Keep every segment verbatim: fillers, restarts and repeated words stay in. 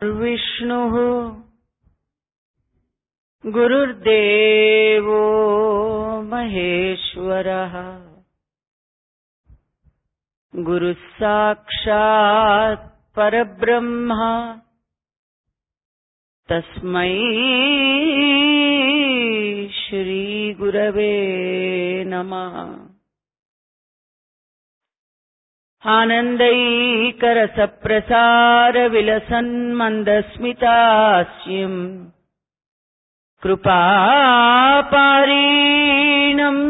विष्णुः गुरुर्देवो महेश्वरः गुरुः साक्षात् परब्रह्म तस्मै श्री गुरवे नमः। आनन्दैकरसप्रसार विलसन्मन्दस्मितास्यम् कृपापारीणम्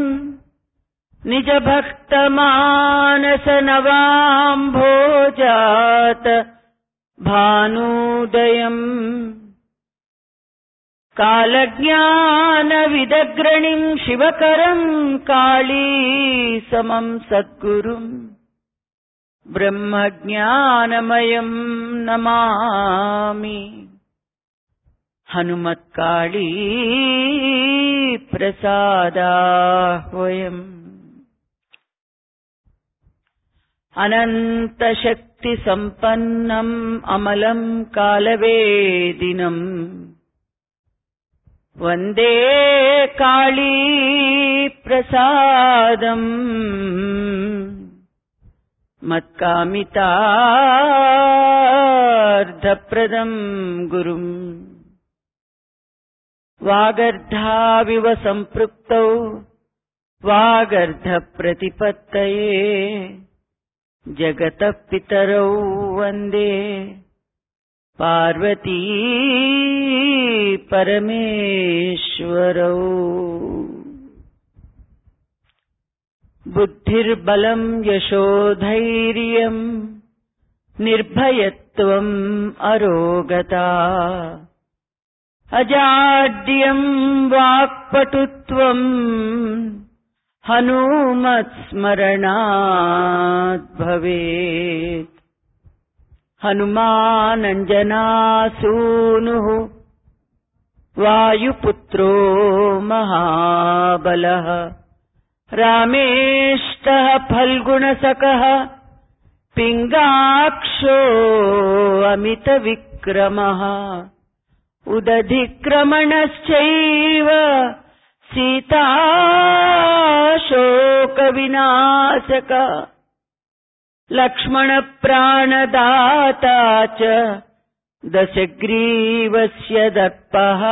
निजभक्तमानसनवाम्भोजात भानुदयम् कालज्ञानविदग्रणिम् शिवकरम् काली समम् सद्गुरुम् ब्रह्मज्ञानमयम् नमामि। हनुमत्काळी प्रसादाह्वयम् अनन्तशक्तिसम्पन्नम् अमलम् कालवेदिनम् वन्दे काळी प्रसादम् मत्कामितार्थप्रदम् गुरुम्। वागर्धाविव सम्पृक्तौ वागर्धप्रतिपत्तये जगतः पितरौ वन्दे पार्वती परमेश्वरौ। बुद्धिर्बलम् यशोधैर्यम् निर्भयत्वम् अरोगता अजाड्यम् वाक्पटुत्वम् हनुमत्स्मरणात् भवेत्। हनुमानञ्जनासूनुः वायुपुत्रो महाबलः रामेष्टः फल्गुणसखः पिङ्गाक्षो अमितविक्रमः उदधिक्रमणश्चैव सीताशोकविनाशकः लक्ष्मणप्राणदाता च दशग्रीवस्य दर्पः।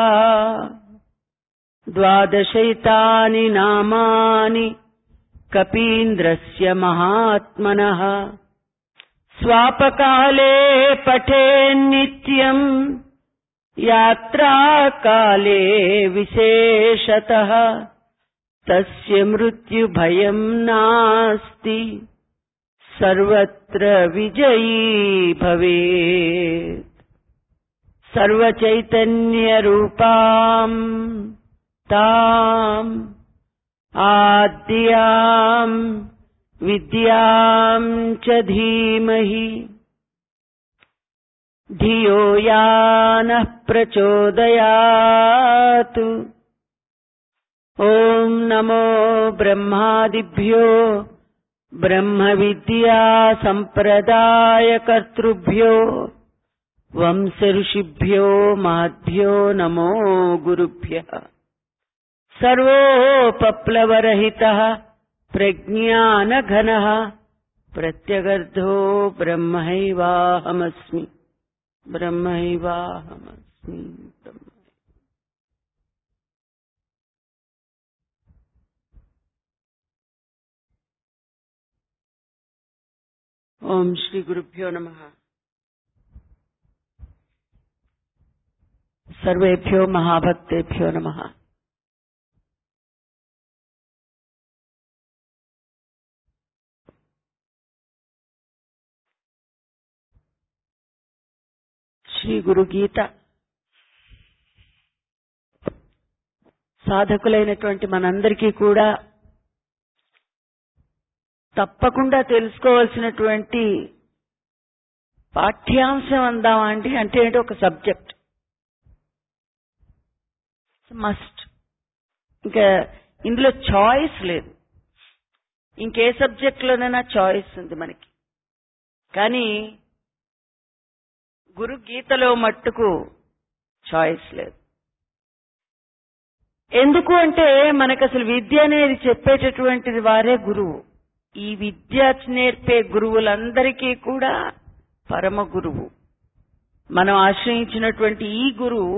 द्वादशैतानि नामानि कपीन्द्रस्य महात्मनः स्वापकाले पठेन्नित्यम् यात्राकाले विशेषतः तस्य मृत्युभयम् नास्ति सर्वत्र विजयी भवेत्। सर्वचैतन्यरूपाम् ताम् आद्याम् विद्याम् च धीमहि धियो या नः प्रचोदयात्। ॐ नमो ब्रह्मादिभ्यो ब्रह्मविद्या सम्प्रदायकर्तृभ्यो वंशऋषिभ्यो महद्भ्यो नमो गुरुभ्यः। सर्वोपप्लवरहितः प्रज्ञानघनः प्रत्यगर्धो ब्रह्मैवाहमस्मि ब्रह्मैवाहमस्मि ब्रह्म। ओम श्री गुरुभ्यो नमः। सर्वेभ्यो महाभक्तेभ्यो नमः। శ్రీ గురు గీత సాధకులైనటువంటి మనందరికీ కూడా తప్పకుండా తెలుసుకోవాల్సినటువంటి పాఠ్యాంశం అందామా అండి? అంటే ఏంటి, ఒక సబ్జెక్ట్ మస్ట్. ఇంకా ఇందులో చాయిస్ లేదు. ఇంకే సబ్జెక్ట్ లోనైనా చాయిస్ ఉంది మనకి. కానీ గురు గీతలో మట్టుకు చాయిస్ లేదు. ఎందుకు అంటే మనకు అసలు విద్య అనేది చెప్పేటటువంటిది వారే గురువు. ఈ విద్య నేర్పే గురువులందరికీ కూడా పరమ గురువు. మనం ఆశ్రయించినటువంటి ఈ గురువు,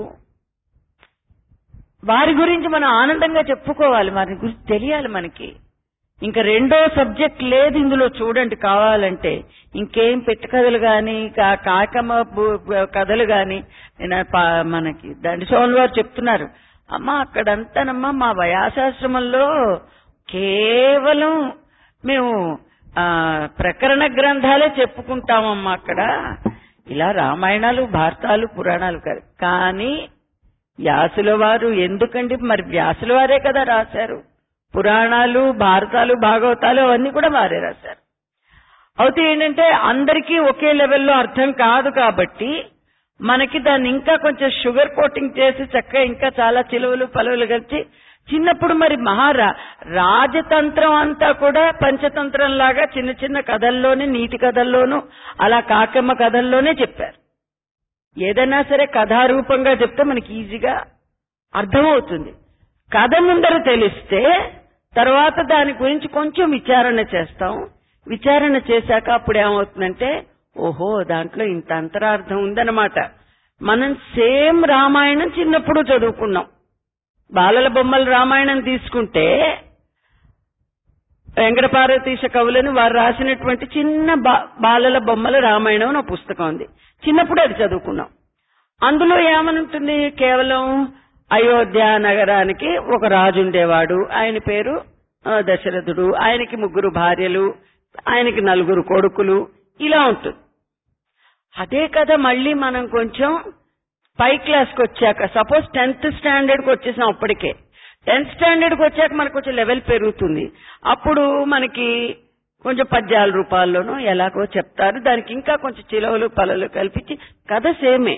వారి గురించి మనం ఆనందంగా చెప్పుకోవాలి, వారి గురించి తెలియాలి మనకి. ఇంకా రెండో సబ్జెక్ట్ లేదు ఇందులో. చూడండి, కావాలంటే ఇంకేం పెట్టకథలు గాని కాకమ్మ కథలు గాని మనకి దండి సోమల వారు చెప్తున్నారు, అమ్మ అక్కడంతానమ్మా మా వ్యాసాశ్రమంలో కేవలం మేము ఆ ప్రకరణ గ్రంథాలే చెప్పుకుంటామమ్మా. అక్కడ ఇలా రామాయణాలు భారతాలు పురాణాలు కాదు. కానీ వ్యాసుల వారు ఎందుకండి, మరి వ్యాసుల వారే కదా రాశారు. పురాణాలు భారతాలు భాగవతాలు అవన్నీ కూడా వారే రాశారు. అయితే ఏంటంటే అందరికీ ఒకే లెవెల్లో అర్థం కాదు కాబట్టి మనకి దాన్ని ఇంకా కొంచెం షుగర్ కోటింగ్ చేసి చక్కగా ఇంకా చాలా చిలువలు పలువులు కలిసి చిన్నప్పుడు మరి మహారా రాజతంత్రం అంతా కూడా పంచతంత్రం లాగా చిన్న చిన్న కథల్లోనే, నీతి కథల్లోనూ అలా కాకమ్మ కథల్లోనే చెప్పారు. ఏదైనా సరే కథారూపంగా చెప్తే మనకి ఈజీగా అర్థమవుతుంది. కథ ముందర తెలిస్తే తర్వాత దాని గురించి కొంచెం విచారణ చేస్తాం. విచారణ చేశాక అప్పుడు ఏమవుతుందంటే ఓహో దాంట్లో ఇంత అంతరార్థం ఉందన్నమాట. మనం సేమ్ రామాయణం చిన్నప్పుడు చదువుకున్నాం. బాలల బొమ్మల రామాయణం తీసుకుంటే వెంకటపార్వతీశ కవులని వారు రాసినటువంటి చిన్న బాలల బొమ్మల రామాయణం అని ఒక పుస్తకం ఉంది. చిన్నప్పుడు అది చదువుకున్నాం. అందులో ఏమనుంటుంది, కేవలం అయోధ్య నగరానికి ఒక రాజు ఉండేవాడు, ఆయన పేరు దశరథుడు, ఆయనకి ముగ్గురు భార్యలు, ఆయనకి నలుగురు కొడుకులు, ఇలా ఉంటుంది. అదే కదా మళ్ళీ మనం కొంచెం పై క్లాస్కి వచ్చాక, సపోజ్ టెన్త్ స్టాండర్డ్కి వచ్చేసాం, అప్పటికే టెన్త్ స్టాండర్డ్కి వచ్చాక మనకు కొంచెం లెవెల్ పెరుగుతుంది. అప్పుడు మనకి కొంచెం పద్యాల రూపాల్లోనూ ఎలాగో చెప్తారు. దానికి ఇంకా కొంచెం చిలవలు పలలు కల్పించి కథ సేమే,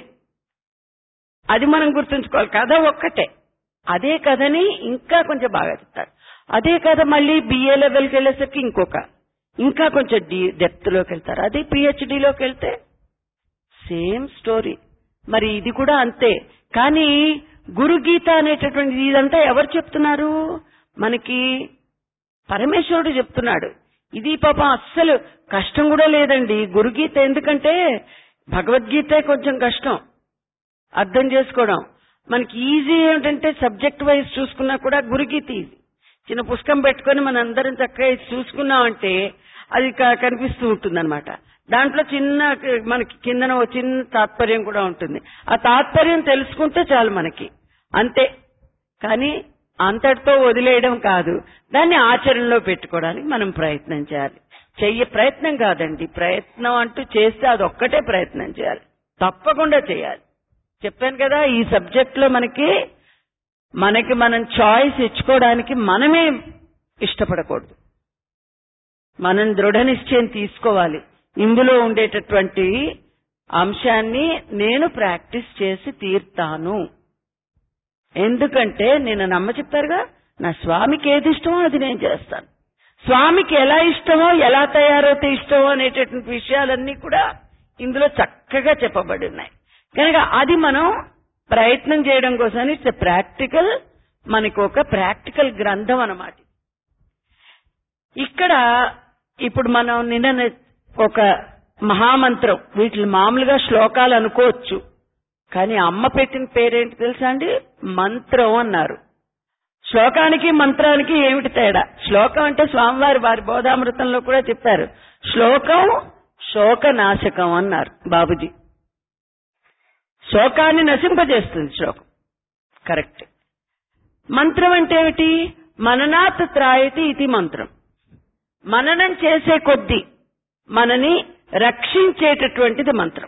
అది మనం గుర్తుంచుకోవాలి. కథ ఒక్కటే, అదే కథని ఇంకా కొంచెం బాగా చెప్తారు. అదే కథ మళ్ళీ బిఏ లెవెల్కి వెళ్ళేసరికి ఇంకొక ఇంకా కొంచెం డి డెప్త్ లోకి వెళ్తారు. అదే పిహెచ్డిలోకి వెళ్తే సేమ్ స్టోరీ. మరి ఇది కూడా అంతే. కానీ గురుగీత అనేటటువంటి ఇదంతా ఎవరు చెప్తున్నారు మనకి? పరమేశ్వరుడు చెప్తున్నాడు. ఇది పాపం అస్సలు కష్టం కూడా లేదండి గురుగీత. ఎందుకంటే భగవద్గీతే కొంచెం కష్టం అర్థం చేసుకోవడం. మనకి ఈజీ ఏమిటంటే సబ్జెక్ట్ వైజ్ చూసుకున్నా కూడా గురుగీత ఈజీ. చిన్న పుస్తకం పెట్టుకుని మన అందరం చక్కగా చూసుకున్నామంటే అది కనిపిస్తూ ఉంటుంది అనమాట. దాంట్లో చిన్న మనకి కిందన ఒక చిన్న తాత్పర్యం కూడా ఉంటుంది. ఆ తాత్పర్యం తెలుసుకుంటే చాలు మనకి, అంతే. కానీ అంతటితో వదిలేయడం కాదు, దాన్ని ఆచరణలో పెట్టుకోవడానికి మనం ప్రయత్నం చేయాలి. చెయ్య ప్రయత్నం కాదండి, ప్రయత్నం అంటూ చేస్తే అదొక్కటే ప్రయత్నం చేయాలి, తప్పకుండా చేయాలి. చెప్పాను కదా, ఈ సబ్జెక్ట్ లో మనకి మనకి మనం చాయిస్ ఇచ్చుకోవడానికి మనమే ఇష్టపడకూడదు. మనం దృఢ నిశ్చయం తీసుకోవాలి. ఇందులో ఉండేటటువంటి అంశాన్ని నేను ప్రాక్టీస్ చేసి తీర్తాను. ఎందుకంటే నేను నమ్మ చెప్పారుగా, నా స్వామికి ఏది ఇష్టమో అది నేను చేస్తాను. స్వామికి ఎలా ఇష్టమో ఎలా తయారైతే ఇష్టమో అనేటటువంటి విషయాలన్నీ కూడా ఇందులో చక్కగా చెప్పబడి ఉన్నాయి. కనుక అది మనం ప్రయత్నం చేయడం కోసం ఇట్స్ ప్రాక్టికల్, మనకు ఒక ప్రాక్టికల్ గ్రంథం అన్నమాట. ఇక్కడ ఇప్పుడు మనం నిన్న ఒక మహామంత్రం, వీటిని మామూలుగా శ్లోకాలు అనుకోవచ్చు, కానీ అమ్మ పెట్టిన పేరేంటి తెలుసా అండి? మంత్రం అన్నారు. శ్లోకానికి మంత్రానికి ఏమిటి తేడా? శ్లోకం అంటే స్వామివారి వారి బోధామృతంలో కూడా చెప్పారు, శ్లోకం శోకనాశకం అన్నారు బాబుజీ. శోకాన్ని నశింపజేస్తుంది శ్లోకం, కరెక్ట్. మంత్రం అంటే ఏమిటి? మననాత్ త్రాయతి ఇది మంత్రం. మననం చేసే కొద్దీ మనని రక్షించేటటువంటిది మంత్రం.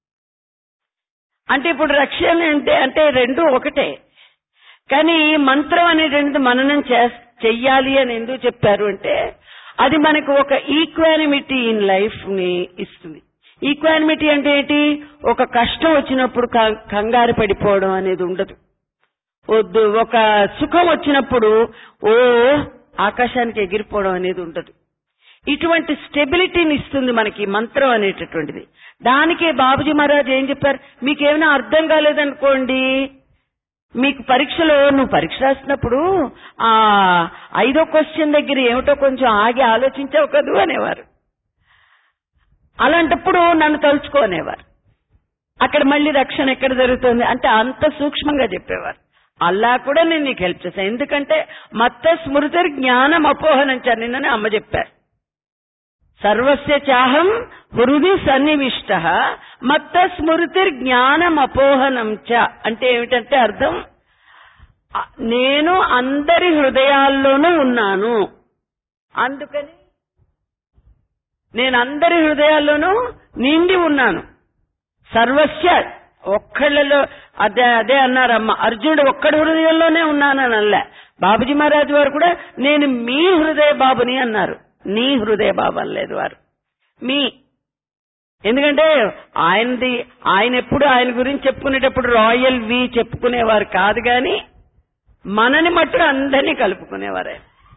అంటే ఇప్పుడు రక్షణ అంటే అంటే రెండు ఒకటే, కానీ మంత్రం అనేటువంటిది మననం చెయ్యాలి అని ఎందుకు చెప్పారు అంటే అది మనకు ఒక ఈక్వానిమిటీ ఇన్ లైఫ్ ని ఇస్తుంది. ఈక్వానిమిటీ అంటే ఏంటి? ఒక కష్టం వచ్చినప్పుడు కంగారు పడిపోవడం అనేది ఉండదు. వద్దు, ఒక సుఖం వచ్చినప్పుడు ఓ ఆకాశానికి ఎగిరిపోవడం అనేది ఉండదు. ఇటువంటి స్టెబిలిటీని ఇస్తుంది మనకి మంత్రం అనేటటువంటిది. దానికే బాబుజీ మహారాజ్ ఏం చెప్పారు, మీకేమైనా అర్థం కాలేదనుకోండి, మీకు పరీక్షలో నువ్వు పరీక్ష రాసినప్పుడు ఆ ఐదో క్వశ్చన్ దగ్గర ఏమిటో కొంచెం ఆగి ఆలోచించావు కదూ అనేవారు. అలాంటప్పుడు నన్ను తలుచుకోనేవారు. అక్కడ మళ్ళీ రక్షణ ఎక్కడ జరుగుతుంది అంటే అంత సూక్ష్మంగా చెప్పేవారు. అల్లా కూడా నేను నీకు హెల్ప్ చేశాను, ఎందుకంటే మత్త స్మృతిర్ జ్ఞానం అపోహనంచారు నిన్ననే అమ్మ చెప్పారు. సర్వస్య చాహం హృది సన్నివిష్ట మత్త స్మృతిర్ జ్ఞానం అపోహనం చ అంటే ఏమిటంటే అర్థం, నేను అందరి హృదయాల్లోనూ ఉన్నాను, అందుకని నేను అందరి హృదయాల్లోనూ నిండి ఉన్నాను. సర్వస్య ఒక్కళ్ళలో అదే అదే అన్నారమ్మ, అర్జునుడు ఒక్కడి హృదయంలోనే ఉన్నానని అల్లే. బాబుజీ మహారాజ్ వారు కూడా నేను మీ హృదయ బాబుని అన్నారు, నీ హృదయ బాబు అనలేదు వారు, మీ. ఎందుకంటే ఆయనది ఆయన ఎప్పుడు ఆయన గురించి చెప్పుకునేటప్పుడు రాయల్ వి చెప్పుకునేవారు కాదు, గాని మనని మట్టు అందరినీ కలుపుకునేవారే.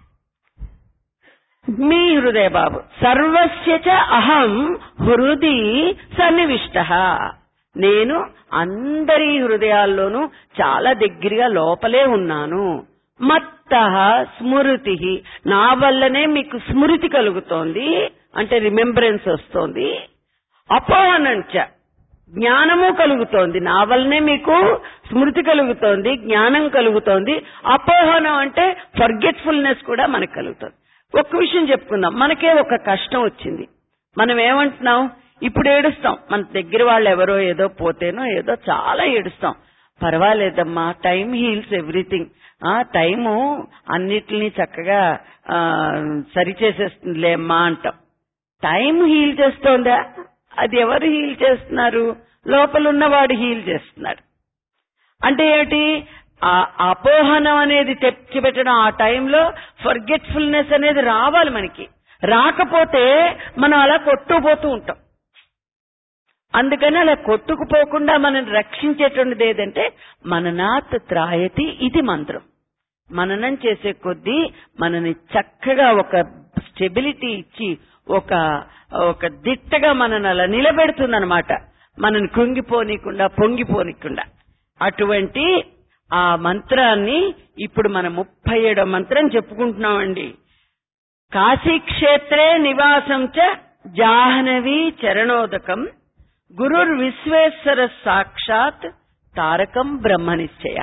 మీ హృదయ బాబు. సర్వస్య చ అహం హృది సన్నివిష్ట, నేను అందరి హృదయాల్లోనూ చాలా దగ్గరగా లోపలే ఉన్నాను. మత్త స్మృతి, నా వల్లనే మీకు స్మృతి కలుగుతోంది అంటే రిమెంబరెన్స్ వస్తోంది. అపోహనంచ, జ్ఞానము కలుగుతోంది, నా వల్లనే మీకు స్మృతి కలుగుతోంది, జ్ఞానం కలుగుతోంది. అపోహనం అంటే ఫర్గెట్ఫుల్నెస్ కూడా మనకు కలుగుతుంది. ఒక్క విషయం చెప్పుకుందాం, మనకే ఒక కష్టం వచ్చింది, మనం ఏమంటున్నాం, ఇప్పుడు ఏడుస్తాం, మన దగ్గర వాళ్ళు ఎవరో ఏదో పోతేనో ఏదో చాలా ఏడుస్తాం. పర్వాలేదమ్మా, టైం హీల్స్ ఎవ్రీథింగ్, ఆ టైము అన్నిటినీ చక్కగా సరిచేసేస్తుందిలే అమ్మా అంటాం. టైం హీల్ చేస్తోందా? అది ఎవరు హీల్ చేస్తున్నారు? లోపలున్నవాడు హీల్ చేస్తున్నాడు. అంటే ఏమిటి? ఆ అపోహనం అనేది తెచ్చిపెట్టడం, ఆ టైంలో ఫర్గెట్ఫుల్నెస్ అనేది రావాలి మనకి. రాకపోతే మనం అలా కొట్టుకుపోతూ ఉంటాం. అందుకని అలా కొట్టుకుపోకుండా మనం రక్షించేటువంటిది ఏదంటే మననాత్ త్రాయతి, ఇది మంత్రం. మననం చేసే కొద్దీ మనని చక్కగా ఒక స్టెబిలిటీ ఇచ్చి ఒక ఒక దిట్టగా మనని అలా నిలబెడుతుందన్నమాట, మనని కృంగిపోనీకుండా పొంగిపోనీకుండా. అటువంటి ఆ మంత్రాన్ని ఇప్పుడు మనం ముప్పై ఏడో మంత్రం చెప్పుకుంటున్నామండి. కాశీక్షేత్రే నివాసం చ జాహ్నవీ చరణోదకం గురుర్ విశ్వేశ్వర సాక్షాత్ తారకం బ్రహ్మ నిశ్చయ.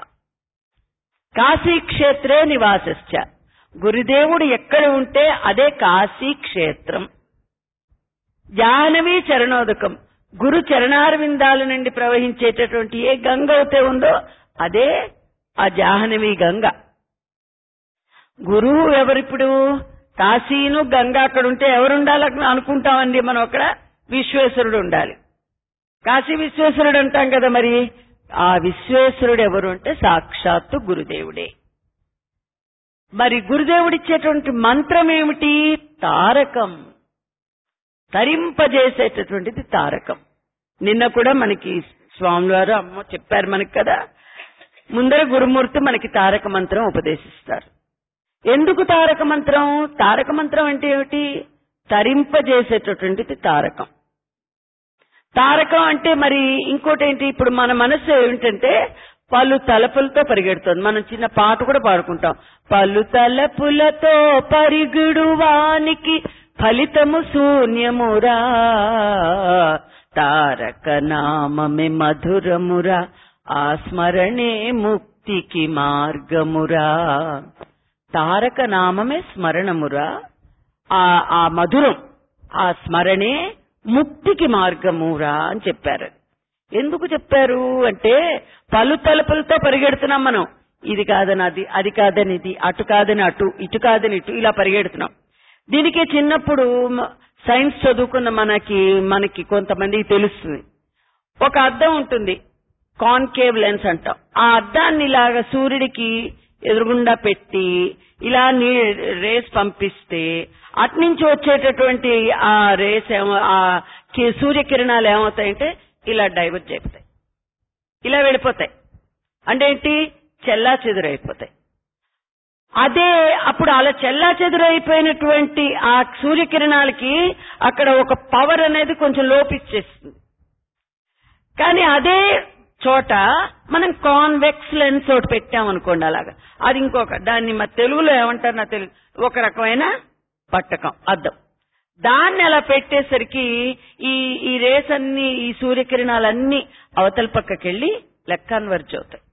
కాశీక్షేత్రే నివాసశ్చ, గురుదేవుడు ఎక్కడ ఉంటే అదే కాశీక్షేత్రం. జాహ్నవీ చరణోదకం, గురు చరణారవిందాల నుండి ప్రవహించేటటువంటి ఏ గంగ అయితే ఉందో అదే ఆ జాహ్నవీ గంగ. గురువు ఎవరిప్పుడు? కాశీను గంగ అక్కడ ఉంటే ఎవరుండాలని అనుకుంటామండి మనం? అక్కడ విశ్వేశ్వరుడు ఉండాలి. కాశీ విశ్వేశ్వరుడు అంటాం కదా, మరి ఆ విశ్వేశ్వరుడు ఎవరు అంటే సాక్షాత్తు గురుదేవుడే. మరి గురుదేవుడిచ్చేటువంటి మంత్రం ఏమిటి? తారకం, తరింపజేసేటటువంటిది తారకం. నిన్న కూడా మనకి స్వామివారు అమ్మ చెప్పారు మనకి కదా, ముందర గురుమూర్తి మనకి తారక మంత్రం ఉపదేశిస్తారు. ఎందుకు తారక మంత్రం? తారక మంత్రం అంటే ఏమిటి? తరింపజేసేటటువంటిది తారకం. తారకం అంటే మరి ఇంకోటి ఏంటి? ఇప్పుడు మన మనసు ఏమిటంటే పలు తలపులతో పరిగెడుతుంది. మనం చిన్న పాట కూడా పాడుకుంటాం, పలు తలపులతో పరిగెడు వానికి ఫలితము శూన్యమురా, తారక నామమే మధురమురా, ఆ స్మరణే ముక్తికి మార్గమురా. తారక నామమే స్మరణమురా, ఆ ఆ మధురం, ఆ స్మరణే ముక్తికి మార్గమురా అని చెప్పారు. ఎందుకు చెప్పారు అంటే పలు తలుపులతో పరిగెడుతున్నాం మనం. ఇది కాదని అది, అది కాదని ఇది, అటు కాదని అటు, ఇటు కాదని ఇటు, ఇలా పరిగెడుతున్నాం. దీనికి చిన్నప్పుడు సైన్స్ చదువుకున్న మనకి మనకి కొంతమందికి తెలుస్తుంది. ఒక అద్దం ఉంటుంది, కాన్కేవ్ లెన్స్ అంటాం. ఆ అద్దాన్ని ఇలాగా సూర్యుడికి ఎదురుగుండా పెట్టి ఇలా రేస్ పంపిస్తే అట్నుంచి వచ్చేటటువంటి ఆ రేస్ ఏమో, ఆ సూర్యకిరణాలు ఏమవుతాయంటే ఇలా డైవర్ట్ అయిపోతాయి, ఇలా వెళ్ళిపోతాయి. అంటే ఏంటి? చెల్లా చెదురైపోతాయి. అదే అప్పుడు అలా చెల్లా చెదురైపోయినటువంటి ఆ సూర్యకిరణాలకి అక్కడ ఒక పవర్ అనేది కొంచెం లోపిచ్చేస్తుంది. కానీ అదే చోట మనం కాన్వెక్స్ లెన్స్ ఒకటి పెట్టామనుకోండి, అలాగా అది ఇంకొక, దాన్ని మా తెలుగులో ఏమంటారు నా తెలుగు, ఒక రకమైన పట్టకం, అద్దం. దాన్ని అలా పెట్టేసరికి ఈ ఈ రేస్ అన్ని, ఈ సూర్యకిరణాలన్నీ అవతల పక్కకెళ్లి లెక్కన్వర్జ్ అవుతాయి.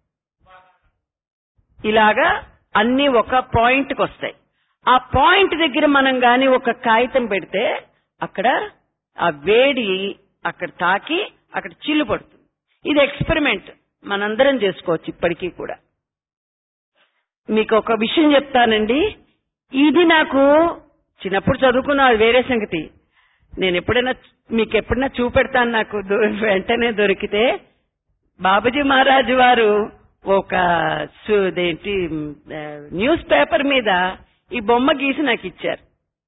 ఇలాగా అన్ని ఒక పాయింట్ కి వస్తాయి. ఆ పాయింట్ దగ్గర మనం గాని ఒక కాగితం పెడితే అక్కడ ఆ వేడి అక్కడ తాకి అక్కడ చిల్లు పడుతుంది. ఇది ఎక్స్పెరిమెంట్ మనందరం చేసుకోవచ్చు ఇప్పటికీ కూడా. మీకు ఒక విషయం చెప్తానండి, ఇది నాకు చిన్నప్పుడు చదువుకున్నా, అది వేరే సంగతి. నేను ఎప్పుడైనా మీకు ఎప్పుడైనా చూపెడతాను, నాకు వెంటనే దొరికితే. బాబుజీ మహారాజు వారు ఒక ఏంటి న్యూస్ పేపర్ మీద ఈ బొమ్మ గీసి నాకు ఇచ్చారు.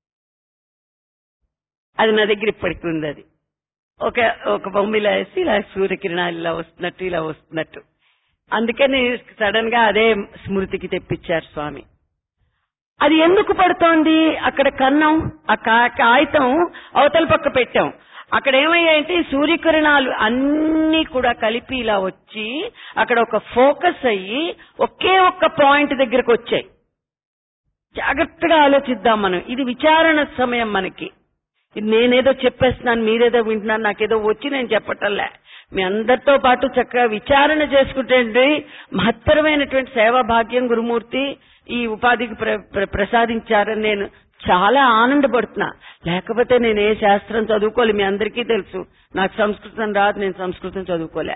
అది నా దగ్గర ఇప్పటికి ఉంది. అది ఒక ఒక బొమ్మ ఇలా వేసి ఇలా సూర్యకిరణాలు ఇలా వస్తున్నట్టు ఇలా వస్తున్నట్టు. అందుకని సడన్ గా అదే స్మృతికి తెప్పించారు స్వామి. అది ఎందుకు పడుతోంది? అక్కడ కన్నం, ఆ కాగితం అవతల పక్క పెట్టాం. అక్కడ ఏమయ్యాయంటే సూర్యకిరణాలు అన్ని కూడా కలిపి ఇలా వచ్చి అక్కడ ఒక ఫోకస్ అయ్యి ఒకే ఒక్క పాయింట్ దగ్గరకు వచ్చాయి. జాగ్రత్తగా ఆలోచిద్దాం మనం. ఇది విచారణ సమయం మనకి. ఇది నేనేదో చెప్పేస్తున్నాను, మీరేదో వింటున్నారు, నాకేదో వచ్చి నేను చెప్పటంలే. మీ అందరితో పాటు చక్కగా విచారణ చేసుకుంటే మహత్తరమైనటువంటి సేవా భాగ్యం గురుమూర్తి ఈ ఉపాధికి ప్రసాదించారని నేను చాలా ఆనందపడుతున్నా. లేకపోతే నేను ఏ శాస్త్రం చదువుకోలే, మీ అందరికీ తెలుసు. నాకు సంస్కృతం రాదు, నేను సంస్కృతం చదువుకోలే.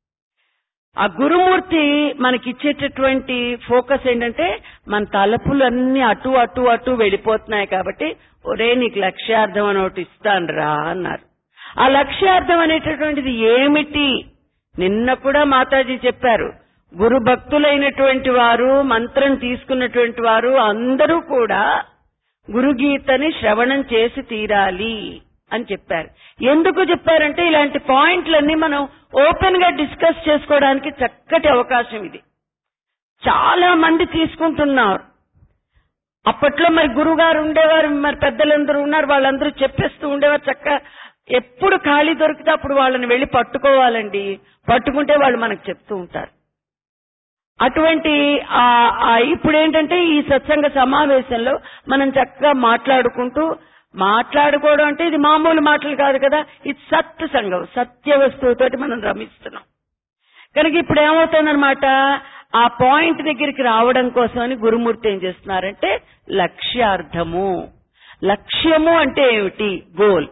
ఆ గురుమూర్తి మనకిచ్చేటటువంటి ఫోకస్ ఏంటంటే మన తలపులన్నీ అటు అటు అటు వెళ్ళిపోతున్నాయి కాబట్టి, ఒరే నీకు లక్ష్యార్థం అని ఒకటి ఇస్తాను రా అన్నారు. ఆ లక్ష్యార్థం అనేటటువంటిది ఏమిటి? నిన్న కూడా మాతాజీ చెప్పారు, గురు భక్తులైనటువంటి వారు, మంత్రం తీసుకున్నటువంటి వారు అందరూ కూడా గురుగీతని శ్రవణం చేసి తీరాలి అని చెప్పారు. ఎందుకు చెప్పారంటే ఇలాంటి పాయింట్లన్నీ మనం ఓపెన్ గా డిస్కస్ చేసుకోవడానికి చక్కటి అవకాశం ఇది. చాలా మంది తీసుకుంటున్నారు. అప్పట్లో మరి గురుగారు ఉండేవారు, మరి పెద్దలందరూ ఉన్నారు, వాళ్ళందరూ చెప్పేస్తూ ఉండేవారు. చక్క ఎప్పుడు ఖాళీ దొరికితే అప్పుడు వాళ్ళని వెళ్లి పట్టుకోవాలండి. పట్టుకుంటే వాళ్ళు మనకు చెప్తూ ఉంటారు. అటువంటి ఇప్పుడు ఏంటంటే ఈ సత్సంగ సమావేశంలో మనం చక్కగా మాట్లాడుకుంటూ, మాట్లాడుకోవడం అంటే ఇది మామూలు మాటలు కాదు కదా, ఇది సత్ సంగం, సత్య వస్తువుతోటి మనం రమిస్తున్నాం. కనుక ఇప్పుడు ఏమవుతుందన్నమాట, ఆ పాయింట్ దగ్గరికి రావడం కోసమని గురుమూర్తి ఏం చేస్తున్నారంటే లక్ష్యార్థము. లక్ష్యము అంటే ఏమిటి? గోల్.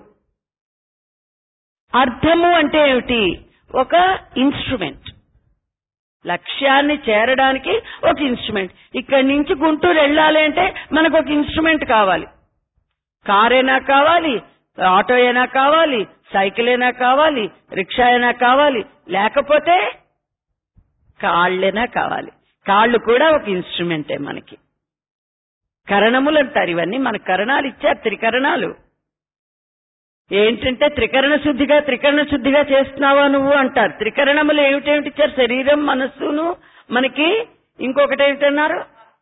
అర్థము అంటే ఏమిటి? ఒక ఇన్స్ట్రుమెంట్. లక్ష్యాన్ని చేరడానికి ఒక ఇన్స్ట్రుమెంట్. ఇక్కడి నుంచి గుంటూరు వెళ్ళాలి అంటే మనకు ఒక ఇన్స్ట్రుమెంట్ కావాలి. కారైనా కావాలి, ఆటో అయినా కావాలి, సైకిల్ అయినా కావాలి, రిక్షా అయినా కావాలి, లేకపోతే కాళ్ళైనా కావాలి. కాళ్ళు కూడా ఒక ఇన్స్ట్రుమెంటే మనకి. కరణములు అంటారు ఇవన్నీ. మన కరణాలు ఇచ్చారు, త్రికరణాలు. ఏంటంటే త్రికరణ శుద్ధిగా త్రికరణ శుద్ధిగా చేస్తున్నావా నువ్వు అంటారు. త్రికరణములు ఏమిటేమిటి ఇచ్చారు? శరీరం, మనస్సును, మనకి ఇంకొకటి ఏమిటన్నారు?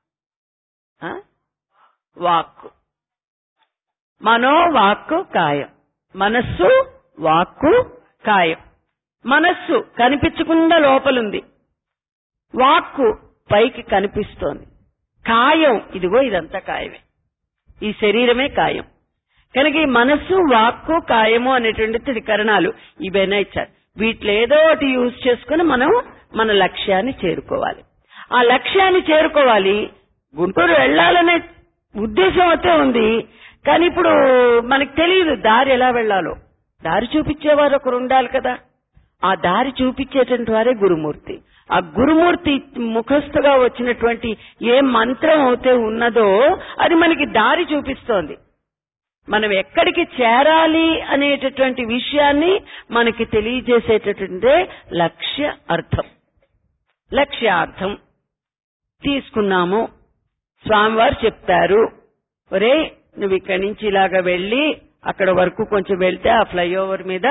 వాక్కు. మనో వాక్కు కాయం. మనస్సు, వాక్కు, కాయం. మనస్సు కనిపించకుండా లోపలుంది, వాక్కు పైకి కనిపిస్తోంది, కాయం ఇదిగో ఇదంతా కాయమే, ఈ శరీరమే కాయం. కనుక ఈ మనస్సు, వాక్కు, కాయము అనేటువంటి త్రికరణాలు ఇవైనా ఇచ్చారు. వీటిలో ఏదో ఒకటి యూజ్ చేసుకుని మనం మన లక్ష్యాన్ని చేరుకోవాలి. ఆ లక్ష్యాన్ని చేరుకోవాలి. గుంటూరు వెళ్లాలనే ఉద్దేశం అయితే ఉంది, కానీ ఇప్పుడు మనకు తెలియదు దారి ఎలా వెళ్లాలో. దారి చూపించేవారు ఒకరు ఉండాలి కదా. ఆ దారి చూపించేటువంటి వారే గురుమూర్తి. ఆ గురుమూర్తి ముఖస్థుగా వచ్చినటువంటి ఏ మంత్రం అయితే ఉన్నదో అది మనకి దారి చూపిస్తోంది. మనం ఎక్కడికి చేరాలి అనేటటువంటి విషయాన్ని మనకి తెలియజేసేటటువంటి లక్ష్య అర్థం. లక్ష్యార్థం తీసుకున్నాము. స్వామివారు చెప్తారు, ఒరే నువ్వు ఇక్కడి నుంచి ఇలాగా వెళ్లి అక్కడ వరకు కొంచెం వెళ్తే ఆ ఫ్లైఓవర్ మీద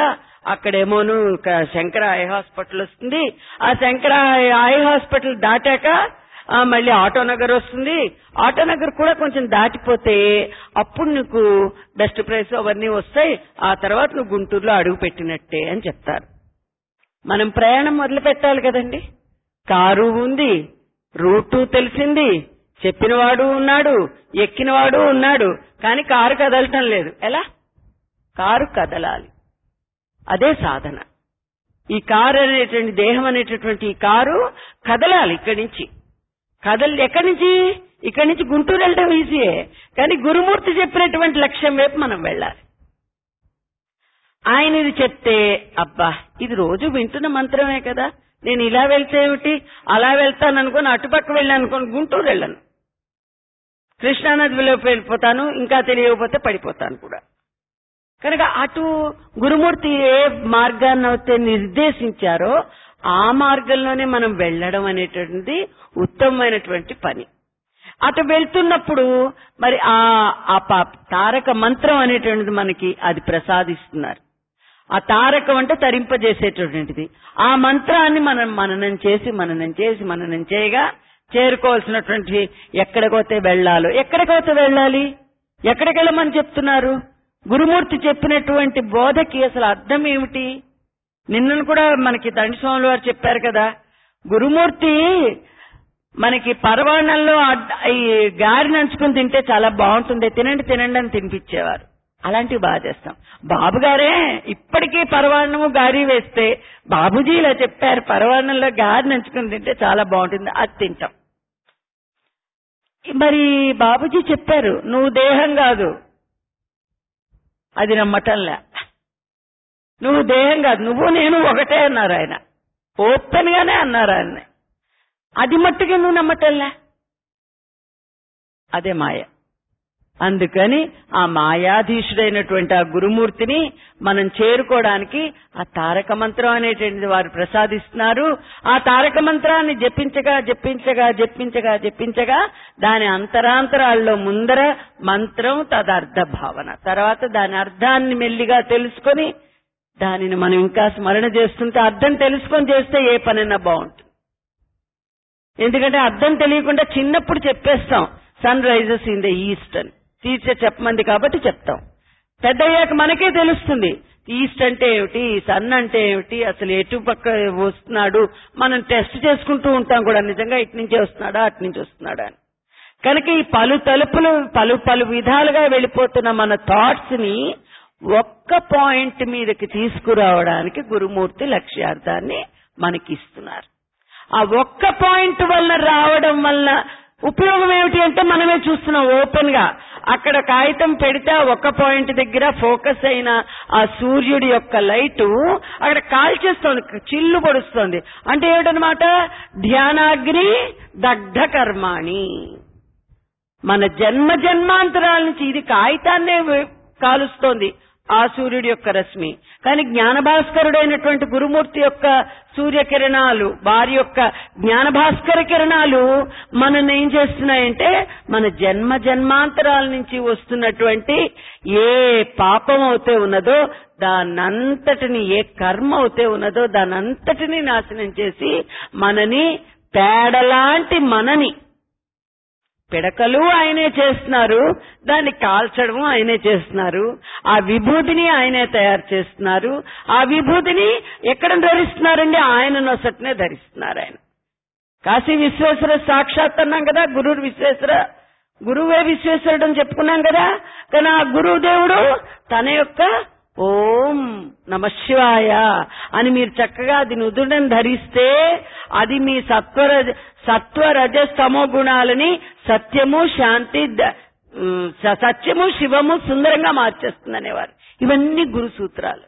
అక్కడేమోను శంకర ఐ హాస్పిటల్ వస్తుంది. ఆ శంకర ఐ హాస్పిటల్ దాటాక మళ్ళీ ఆటోనగర్ వస్తుంది. ఆటోనగర్ కూడా కొంచెం దాటిపోతే అప్పుడు నీకు బెస్ట్ ప్రైస్ అవన్నీ వస్తాయి. ఆ తర్వాత నువ్వు గుంటూరులో అడుగు పెట్టినట్టే అని చెప్తారు. మనం ప్రయాణం మొదలు పెట్టాలి కదండి. కారు ఉంది, రూటు తెలిసింది, చెప్పినవాడు ఉన్నాడు, ఎక్కినవాడు ఉన్నాడు, కానీ కారు కదలటం లేదు. ఎలా? కారు కదలాలి. అదే సాధన. ఈ కారు అనేటువంటి దేహం అనేటటువంటి ఈ కారు కదలాలి. ఇక్కడి నుంచి కదలి ఎక్కడి నుంచి? ఇక్కడి నుంచి గుంటూరు వెళ్ళడం ఈజీయే, కానీ గురుమూర్తి చెప్పినటువంటి లక్ష్యం వైపు మనం వెళ్ళాలి. ఆయన ఇది చెప్తే అబ్బా ఇది రోజు వింటున్న మంత్రమే కదా, నేను ఇలా వెళ్తే ఏమిటి, అలా వెళ్తాను అనుకోని అటుపక్క వెళ్ళాను అనుకోని గుంటూరు వెళ్ళను, కృష్ణానదిలో వెళ్ళిపోతాను, ఇంకా తెలియకపోతే పడిపోతాను కూడా. కనుక అటు గురుమూర్తి ఏ మార్గాన్ని అయితే నిర్దేశించారో ఆ మార్గంలోనే మనం వెళ్ళడం అనేటువంటిది ఉత్తమమైనటువంటి పని. అటు వెళ్తున్నప్పుడు మరి ఆ తారక మంత్రం అనేటువంటిది మనకి అది ప్రసాదిస్తున్నారు. ఆ తారకం అంటే తరింపజేసేటటువంటిది. ఆ మంత్రాన్ని మనం మననం చేసి మననం చేసి మననం చేయగా చేరుకోవాల్సినటువంటి ఎక్కడికైతే వెళ్ళాలో ఎక్కడికైతే వెళ్ళాలి, ఎక్కడికి వెళ్ళమని చెప్తున్నారు? గురుమూర్తి చెప్పినటువంటి బోధకి అసలు అర్థం ఏమిటి? నిన్నను కూడా మనకి దండి స్వాములు వారు చెప్పారు కదా, గురుమూర్తి మనకి పరవాణంలో ఈ గారి నంచుకుని తింటే చాలా బాగుంటుంది, తినండి తినండి అని తినిపించేవారు. అలాంటివి బాగా చేస్తాం. బాబు గారే ఇప్పటికీ పరవాణము గారి వేస్తే బాబుజీ ఇలా చెప్పారు, పరవాణంలో గారి నంచుకుని తింటే చాలా బాగుంటుంది, అది తింటాం. మరి బాబుజీ చెప్పారు నువ్వు దేహం కాదు, అది నమ్మటంలే. నువ్వు దేహం కాదు, నువ్వు నేను ఒకటే అన్నారు ఆయన. ఓపెన్ గానే అన్నారు ఆయన. అది మట్టుగా నువ్వు నమ్మటంలే, అదే మాయ. అందుకని ఆ మాయాధీశుడైనటువంటి ఆ గురుమూర్తిని మనం చేరుకోవడానికి ఆ తారక మంత్రం అనేటువంటిది వారు ప్రసాదిస్తున్నారు. ఆ తారక మంత్రాన్ని జపించగా జపించగా జపించగా జపించగా దాని అంతరాంతరాల్లో ముందర మంత్రం తదర్థ భావన, తర్వాత దాని అర్థాన్ని మెల్లిగా తెలుసుకొని దానిని మనం ఇంకా స్మరణ చేస్తుంటే అర్థం తెలుసుకొని చేస్తే ఏ పనైనా బాగుంటుంది. ఎందుకంటే అర్థం తెలియకుండా చిన్నప్పుడు చెప్పేస్తాం sun rises in the east అని, టీచర్ చెప్పమంది కాబట్టి చెప్తాం. పెద్దయ్యాక మనకే తెలుస్తుంది ఈస్ట్ అంటే ఏమిటి, సన్ అంటే ఏమిటి, అసలు ఎటు పక్క వస్తున్నాడు. మనం టెస్ట్ చేసుకుంటూ ఉంటాం కూడా, నిజంగా ఇటు నుంచే వస్తున్నాడా అటు నుంచి వస్తున్నాడా అని. కనుక ఈ పలు తలుపులు పలు పలు విధాలుగా వెళ్ళిపోతున్న మన థాట్స్ ని ఒక్క పాయింట్ మీదకి తీసుకురావడానికి గురుమూర్తి లక్ష్యార్థాన్ని మనకి ఇస్తున్నారు. ఆ ఒక్క పాయింట్ వల్ల రావడం వల్ల ఉపయోగం ఏమిటి అంటే మనమే చూస్తున్నాం ఓపెన్ గా. అక్కడ కాగితం పెడితే ఒక్క పాయింట్ దగ్గర ఫోకస్ అయిన ఆ సూర్యుడి యొక్క లైటు అక్కడ కాల్చేస్తోంది, చిల్లు పడుస్తోంది. అంటే ఏమిటనమాట? ధ్యానాగ్ని దగ్ధ కర్మాణి. మన జన్మ జన్మాంతరాల నుంచి ఇది కాగితాన్నే కాలుస్తోంది ఆ సూర్యుడి యొక్క రశ్మి. కానీ జ్ఞానభాస్కరుడైనటువంటి గురుమూర్తి యొక్క సూర్యకిరణాలు, వారి యొక్క జ్ఞానభాస్కర కిరణాలు మనల్ని ఏం చేస్తున్నాయంటే మన జన్మ జన్మాంతరాల నుంచి వస్తున్నటువంటి ఏ పాపం అయితే ఉన్నదో దానంతటిని, ఏ కర్మ అయితే ఉన్నదో దానంతటిని నాశనం చేసి మనని, పేడలాంటి మనని, పిడకలు ఆయనే చేస్తున్నారు, దాన్ని కాల్చడం ఆయనే చేస్తున్నారు, ఆ విభూతిని ఆయనే తయారు చేస్తున్నారు. ఆ విభూతిని ఎక్కడ ధరిస్తున్నారండి? ఆయన నొసటనే ధరిస్తున్నారు. ఆయన కాశీ విశ్వేశ్వర సాక్షాత్ అన్నాం కదా, గురు విశ్వేశ్వర, గురువే విశ్వేశ్వరుడు అని చెప్పుకున్నాం కదా. కానీ ఆ గురుదేవుడు తన యొక్క ఓం నమ శివాయ అని మీరు చక్కగా అది నుదుడని ధరిస్తే అది మీ సత్వర సత్వ రజస్తమో గుణాలని సత్యము, శాంతి, సత్యము, శివము సుందరంగా మార్చేస్తుంది అనేవారు. ఇవన్నీ గురు సూత్రాలు.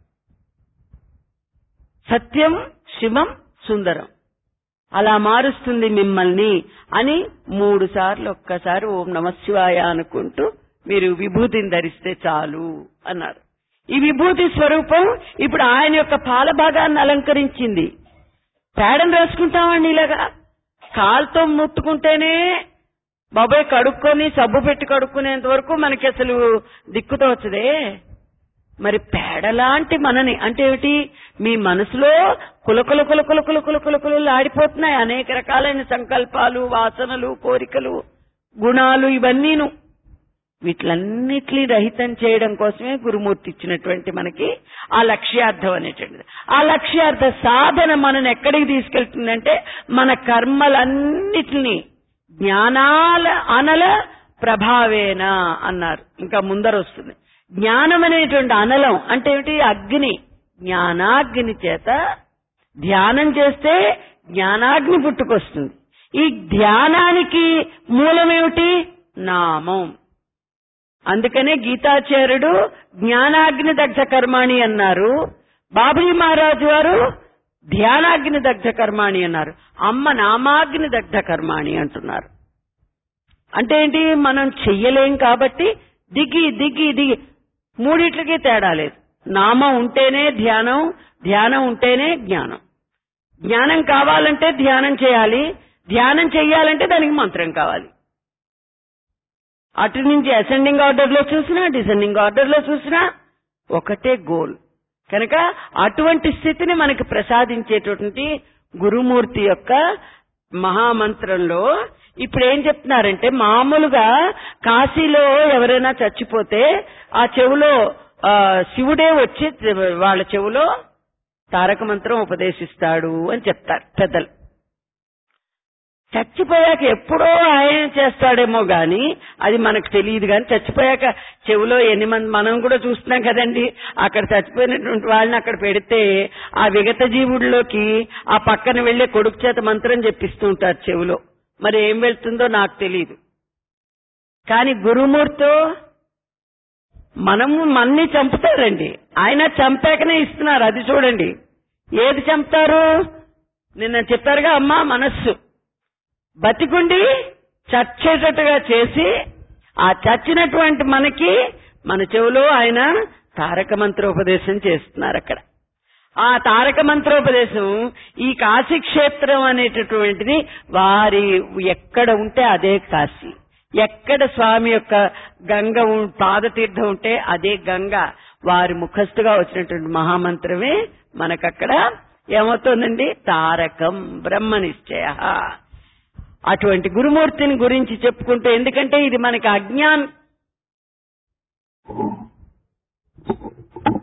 సత్యం, శివం, సుందరం అలా మారుస్తుంది మిమ్మల్ని అని మూడు సార్లు ఒక్కసారి ఓం నమ శివాయ అనుకుంటూ మీరు విభూతిని ధరిస్తే చాలు అన్నారు. ఈ విభూతి స్వరూపం ఇప్పుడు ఆయన యొక్క పాల భాగాన్ని అలంకరించింది. పేడను రాసుకుంటామండి ఇలాగా, కాలుతో ముట్టుకుంటేనే బాబాయ్ కడుక్కొని సబ్బు పెట్టి కడుక్కునేంత వరకు మనకి అసలు దిక్కుతోచదే. మరి పేడలాంటి మనని అంటే ఏమిటి, మీ మనసులో కులకుల కులకుల కులకుల కులకులు ఆడిపోతున్నాయి అనేక రకాలైన సంకల్పాలు, వాసనలు, కోరికలు, గుణాలు, ఇవన్నీను. వీటిలన్నిటినీ రహితం చేయడం కోసమే గురుమూర్తి ఇచ్చినటువంటి మనకి ఆ లక్ష్యార్థం అనేటువంటిది. ఆ లక్ష్యార్థ సాధన మనని ఎక్కడికి తీసుకెళ్తుందంటే మన కర్మలన్నిటినీ జ్ఞానాల అనల ప్రభావేన అన్నారు. ఇంకా ముందర వస్తుంది. జ్ఞానం అనేటువంటి అనలం అంటే ఏమిటి, అగ్ని. జ్ఞానాగ్ని చేత ధ్యానం చేస్తే జ్ఞానాగ్ని పుట్టుకొస్తుంది. ఈ ధ్యానానికి మూలమేమిటి, నామం. అందుకనే గీతాచార్యుడు జ్ఞానాగ్ని దగ్ధ కర్మాణి అన్నారు, బాబుజీ మహారాజు వారు ధ్యానాగ్ని దగ్ధ కర్మాణి అన్నారు, అమ్మ నామాగ్ని దగ్ధ కర్మాణి అంటున్నారు. అంటే ఏంటి, మనం చెయ్యలేం కాబట్టి దిగి దిగి దిగి మూడిట్లకి తేడా లేదు. నామం ఉంటేనే ధ్యానం, ధ్యానం ఉంటేనే జ్ఞానం. జ్ఞానం కావాలంటే ధ్యానం చేయాలి, ధ్యానం చెయ్యాలంటే దానికి మంత్రం కావాలి. అటు నుంచి అసెండింగ్ ఆర్డర్ లో చూసినా డిసెండింగ్ ఆర్డర్ లో చూసినా ఒకటే గోల్. కనుక అటువంటి స్థితిని మనకి ప్రసాదించేటువంటి గురుమూర్తి యొక్క మహామంత్రంలో ఇప్పుడు ఏం చెప్తున్నారంటే, మామూలుగా కాశీలో ఎవరైనా చచ్చిపోతే ఆ చెవులో శివుడే వచ్చి వాళ్ళ చెవులో తారక మంత్రం ఉపదేశిస్తాడు అని చెప్తారు పెద్దలు. చచ్చిపోయాక ఎప్పుడో ఆయన చేస్తాడేమో గాని అది మనకు తెలియదు. కానీ చచ్చిపోయాక చెవులో ఎన్ని మంది మనం కూడా చూస్తున్నాం కదండి, అక్కడ చచ్చిపోయినటువంటి వాళ్ళని అక్కడ పెడితే ఆ విగత జీవుడిలోకి ఆ పక్కన వెళ్లే కొడుకు చేత మంత్రం చెప్పిస్తూ ఉంటారు చెవులో. మరి ఏం వెళ్తుందో నాకు తెలియదు. కానీ గురుమూర్తో మనము మన్ని చంపుతారండి, ఆయన చంపాకనే ఇస్తున్నారు. అది చూడండి, ఏది చంపుతారు, నిన్న చెప్పారుగా అమ్మా, మనస్సు బతికుండి చచ్చేటట్టుగా చేసి ఆ చచ్చినటువంటి మనకి మన చెవులో ఆయన తారక మంత్రోపదేశం చేస్తున్నారు. అక్కడ ఆ తారక మంత్రోపదేశం ఈ కాశీ క్షేత్రం అనేటటువంటిది వారి ఎక్కడ ఉంటే అదే కాశీ, ఎక్కడ స్వామి యొక్క గంగ పాదతీర్థం ఉంటే అదే గంగ. వారి ముఖస్థుగా వచ్చినటువంటి మహామంత్రమే మనకక్కడ ఏమవుతోందండి, తారకం బ్రహ్మ నిశ్చయ. అటువంటి గురుమూర్తిని గురించి చెప్పుకుంటూ, ఎందుకంటే ఇది మనకి అజ్ఞానం